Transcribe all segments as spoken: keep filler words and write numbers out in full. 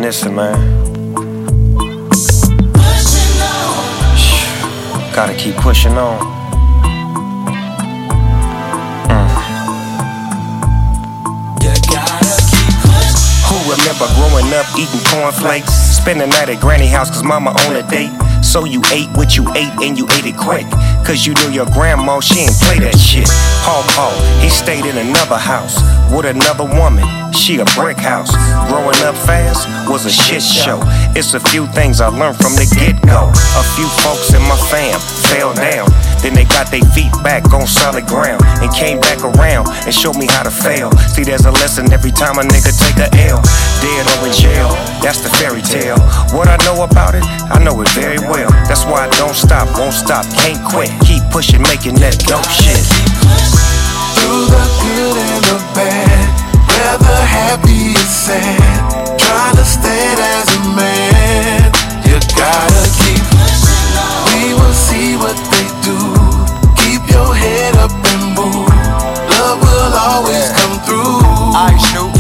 reminiscing, man. Gotta keep pushing on. Mm. Who remember growing up eating cornflakes? Spend the night at granny house cause mama on a date. So you ate what you ate and you ate it quick. Cause you knew your grandma, she ain't play that shit. Paw Paw, he stayed in another house with another woman, she a brick house. Growing up fast was a shit show. It's a few things I learned from the get-go. A few folks in my fam fell down, then they got their feet back on solid ground and came back around and showed me how to fail. See, there's a lesson every time a nigga take a L. Dead or in jail, that's the fairy tale. What I know about it, I know it very well. That's why I don't stop, won't stop, can't quit. Keep pushing, making that dope shit. Through the good and the bad, whether happy or sad, trying to stand as a man, you gotta keep. We will see what they do. Keep your head up and move. Love will always come through. I Snoop.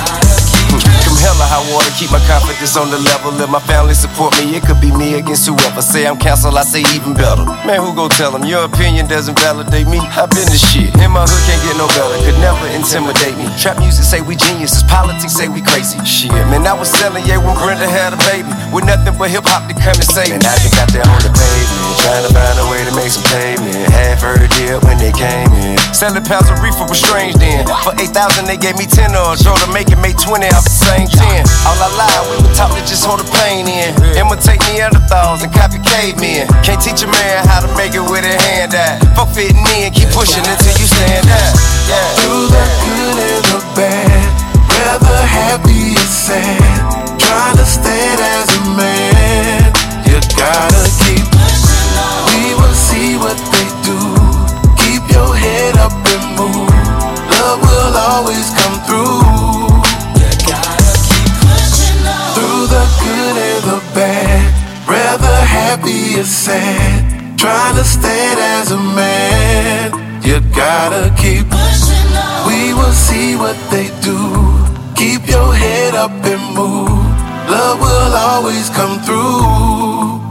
Hella high water, keep my confidence on the level. Let my family support me, it could be me against whoever. Say I'm canceled, I say even better. Man, who gon' tell them? Your opinion doesn't validate me. I've been this shit, in my hood can't get no better. Could never intimidate me. Trap music say we geniuses, politics say we crazy. Shit, man, I was selling, yeah, when Brenda had a baby. With nothing but hip-hop to come and save me. And I just got there on the pavement, trying to find a way to make some payment. Half heard deal when they came in. Selling pounds of reefer was strange then. For eight thousand they gave me ten on. Show to make it, make twenty off the same ten. All I lied, we were taught to just hold the pain in. Imitate Neanderthals and copy cavemen. Can't teach a man how to make it with a hand out. Fuck fitting in, keep pushing until you stand out. Yeah. Through the good and the bad, whether happy or sad, trying to stand as a man, you gotta keep. We will see what they do. Keep your head up and move. Love will always come through. Through the good and the bad, rather happy or sad, trying to stand as a man, you gotta keep. We will see what they do. Keep your head up and move. Love will always come through.